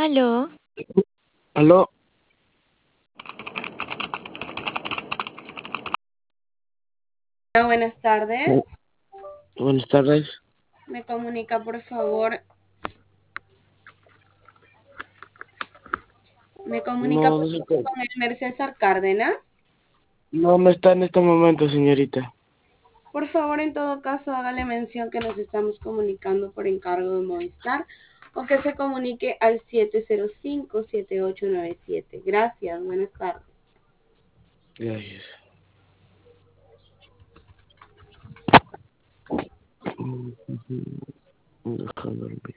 Aló, Aló, Hola, buenas tardes. buenas tardes. Me comunica, por favor. Me comunica No, por no sé favor, con el Mercésar Cárdenas. no, no está en este momento, señorita. Por favor, en todo caso, hágale mención que nos estamos comunicando por encargo de Movistar o que se comunique al 705-7897. Gracias, buenas tardes. Gracias. Déjame ver.